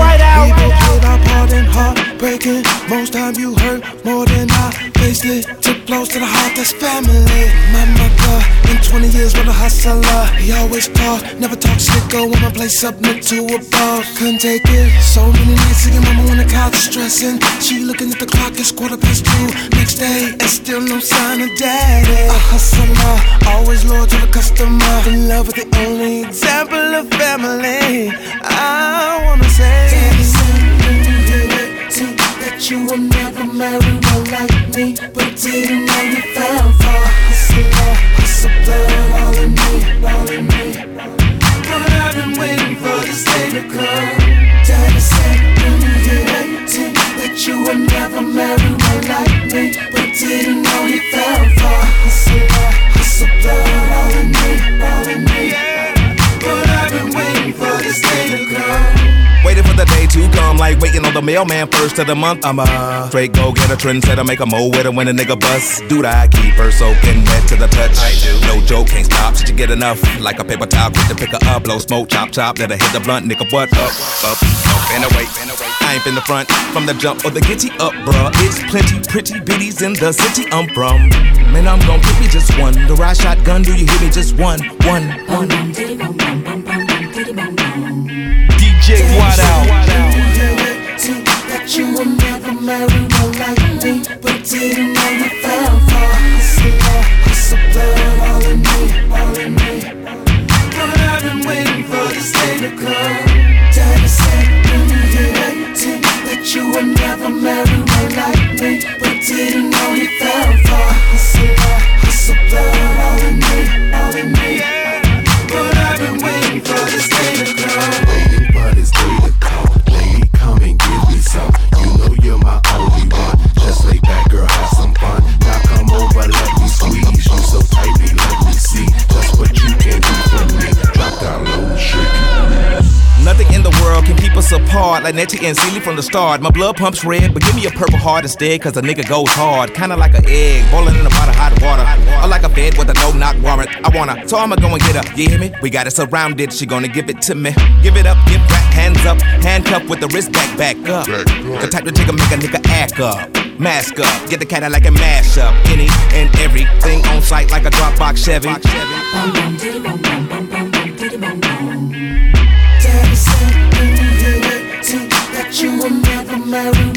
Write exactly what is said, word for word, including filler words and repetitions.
We both played our part in heartbreaking. Most time you hurt more than I faced it. Took blows to the heart, that's family. My mother, in twenty years with a hustler. He always talk, never talk shit. Go when my place up next to a bar. Couldn't take it. So many nights seeing mama on the couch stressing. She looking at the clock, it's quarter past two. Next day, and still no sign of daddy. A hustler, always loyal to the customer. In love with the only example of family. I wanna say, Daddy said when you hear it too, that you will never marry one like me, but didn't know you fell for a hustler. Hustle blood all in me, all in me. But I've been waiting for this day to come. Daddy said when you hear it too, that you will never marry one like me, but didn't know you fell for a hustler. Hustle blood all in me, all in me. But I've been waiting for this day to come. Waiting for the day to come, like waiting on the mailman first of the month. I'm a straight go get a trendsetter, make a mo with her when a nigga bust. Dude, I keep her soaking wet to the touch. I do. No joke, can't stop, should you get enough? Like a paper towel, quick to pick her up. Blow smoke, chop, chop, let her hit the blunt, nigga, what up, up, up, and away, and away. I ain't been the front, from the jump or the giddy up, bruh. It's plenty pretty bitties in the city I'm from. Man, I'm gon' give me just one. The ride shotgun, do you hear me? Just one, one, one. D J Wide Out. That you will never marry one like me, but didn't know you fell for a hustler. Hustle blood all in me, all in me. But I've been waiting for this day to come. Daddy said when you hear it too, that you will never marry one like me, but didn't know you fell for a hustler. Hustle blood all in me, all in me. But I've been waiting for this day to come. Waiting for this day to come. Lady, come and give me some. You know you're my only one. Just lay back, girl, have some fun. Now come over, let me squeeze you so tightly, let me see just what you can do for me. Drop down low, shake it, please. Nothing in the world can keep us apart like Nettie and Celie from the start. My blood pumps red, but give me a purple heart instead, cause a nigga goes hard. Kinda like an egg, boiling in a pot of hot water. Or like a bed with a no-knock warrant. I wanna, so I'ma go and get her, you hear me? We got it surrounded, she gonna give it to me. Give it up, give back, hands up. Handcuffed with the wrist back, back up. The type to take a make a nigga act up. Mask up, get the Cadillac and mash up. Any and everything on site like a Dropbox Chevy. Daddy said when you hear it too, that you will never marry